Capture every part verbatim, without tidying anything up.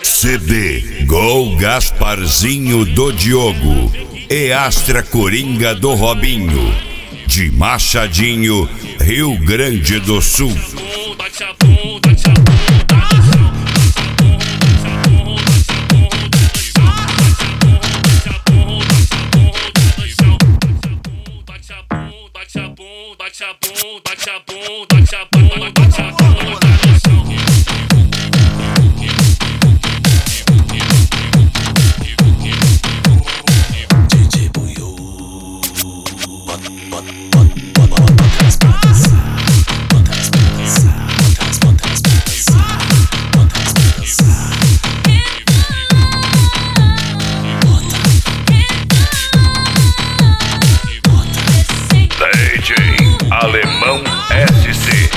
C D Gol Gasparzinho do Diogo e Astra Coringa do Robinho, de Machadinho, Rio Grande do Sul. D J Alemão S C.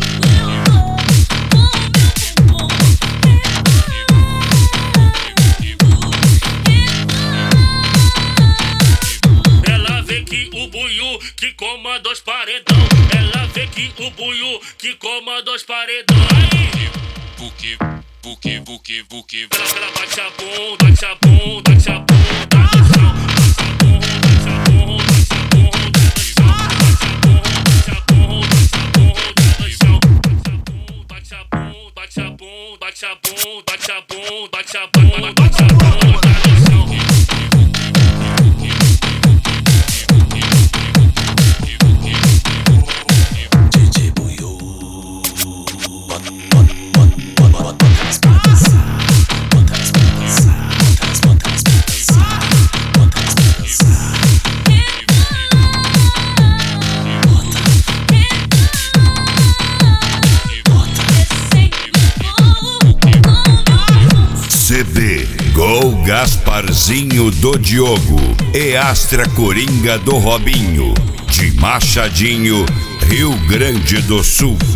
Ela vê que o buiú que comanda os paredão. Ela vê que o buiú que comanda os paredão. Aí, buque, buque, buque, buque. Ela bate a bunda, bate a bunda, bate a bunda. Bate a bunda, bate a bunda, bate a bunda, bate a bunda, bate a bunda no chão. D J Buiú, bota as patas, bota as patas, bota as patas, bota as patas. C D Gol Gasparzinho do Diogo e Astra Coringa do Robinho, de Machadinho, Rio Grande do Sul.